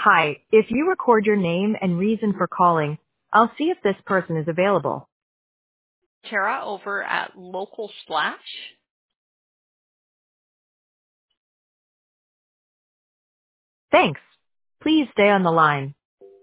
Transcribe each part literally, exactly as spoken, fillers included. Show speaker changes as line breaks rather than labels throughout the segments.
Hi, if you record your name and reason for calling, I'll see if this person is available.
Tara over at Local Splash.
Thanks. Please stay on the line.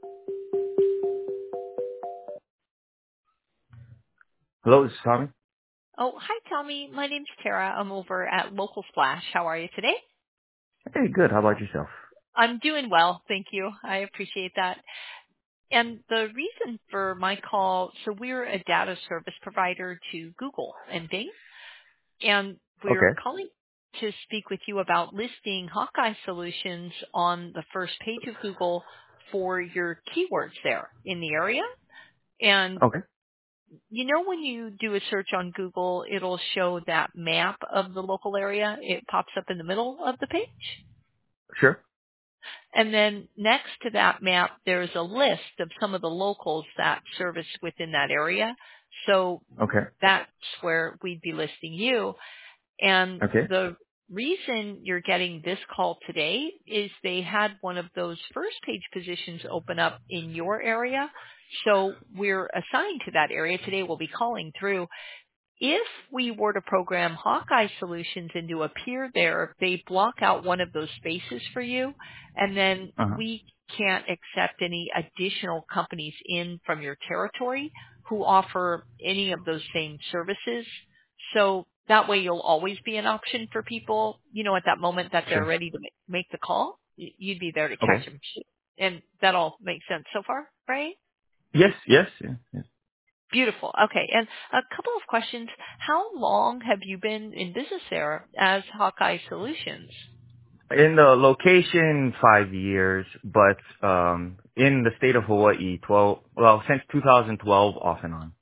Hello, this is Tommy.
Oh, hi, Tommy. My name's Tara. I'm over at Local Splash. How are you today?
Hey, good. How about yourself?
I'm doing well. Thank you. I appreciate that. And the reason for my call, so we're a data service provider to Google and Bing, and we're
Okay.
calling to speak with you about listing Hawkeye Solutions on the first page of Google for your keywords there in the area. And
Okay.
you know, when you do a search on Google, it'll show that map of the local area. It pops up in the middle of the page.
Sure.
And then next to that map, there's a list of some of the locals that service within that area. So
Okay.
that's where we'd be listing you. And
Okay.
the reason you're getting this call today is they had one of those first page positions open up in your area. So we're assigned to that area. Today we'll be calling through. If we were to program Hawkeye Solutions and to appear there, they block out one of those spaces for you, and then
Uh-huh.
we can't accept any additional companies in from your territory who offer any of those same services. So that way you'll always be an option for people, you know, at that moment that they're
Sure.
ready to ma- make the call. y- You'd be there to
Okay.
catch them. And that all makes sense so far, right?
Yes, yes, yes, yes.
Beautiful. Okay. And a couple of questions. How long have you been in business there as Hawkeye Solutions?
In the location, five years, but um, in the state of Hawaii, twelve. Well, since two thousand twelve, off and on.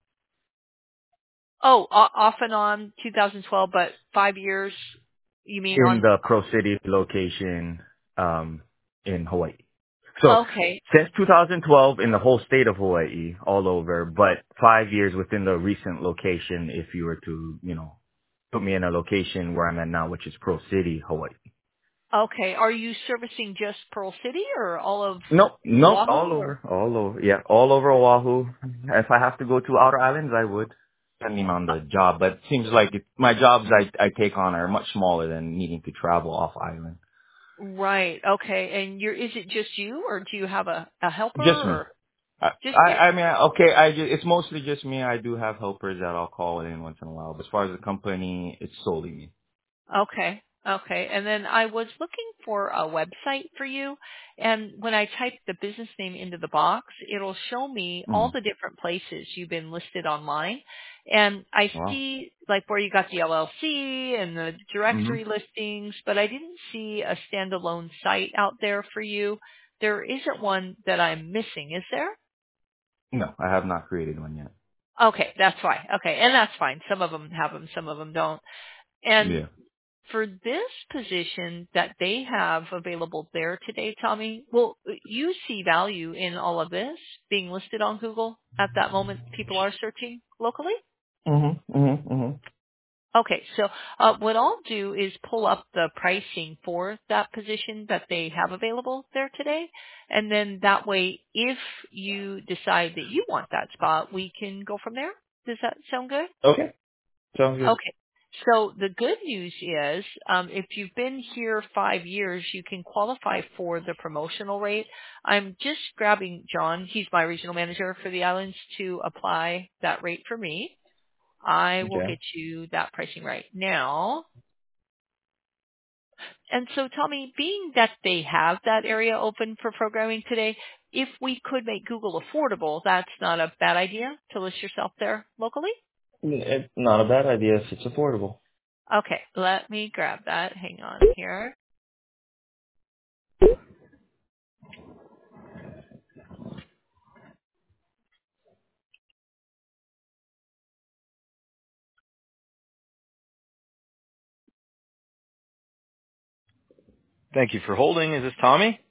Oh, o- off and on two thousand twelve, but five years, you mean
In
on,
the Pro City location, um, in Hawaii. So
okay.
since two thousand twelve in the whole state of Hawaii, all over, but five years within the recent location if you were to, you know, put me in a location where I'm at now, which is Pro City, Hawaii.
Okay. Are you servicing just Pearl City or all of
Nope, nope, all
Oahu? Or?
over, all over. Yeah, all over Oahu. If I have to go to outer islands, I would, depending on the job. But it seems like it, my jobs I, I take on are much smaller than needing to travel off island.
Right. Okay. And you're, is it just you or do you have a, a helper
Just me.
or
I,
just
I
you?
I mean, okay, I ju- it's mostly just me. I do have helpers that I'll call in once in a while. But as far as the company, it's solely me.
Okay. Okay. And then I was looking for a website for you. And when I type the business name into the box, it'll show me all
Mm.
the different places you've been listed online. And I
Wow.
see like where you got the L L C and the
hmm
directory listings, but I didn't see a standalone site out there for you. There isn't one that I'm missing, is there?
No, I have not created one yet.
Okay, that's fine. Okay, and that's fine. Some of them have them, some of them don't. And
Yeah.
for this position that they have available there today, Tommy, well, you see value in all of this being listed on Google at that moment people are searching locally?
Mhm. Mhm. Mhm.
Okay, so uh, what I'll do is pull up the pricing for that position that they have available there today, and then that way, if you decide that you want that spot, we can go from there. Does that sound good?
Okay. Sounds good.
Okay. So the good news is, um, if you've been here five years, you can qualify for the promotional rate. I'm just grabbing John. He's my regional manager for the islands to apply that rate for me. I will
Okay.
get you that pricing right now. And so tell me, being that they have that area open for programming today, if we could make Google affordable, that's not a bad idea to list yourself there locally?
It's not a bad idea if it's affordable.
Okay, let me grab that. Hang on here.
Thank you for holding. Is this Tommy?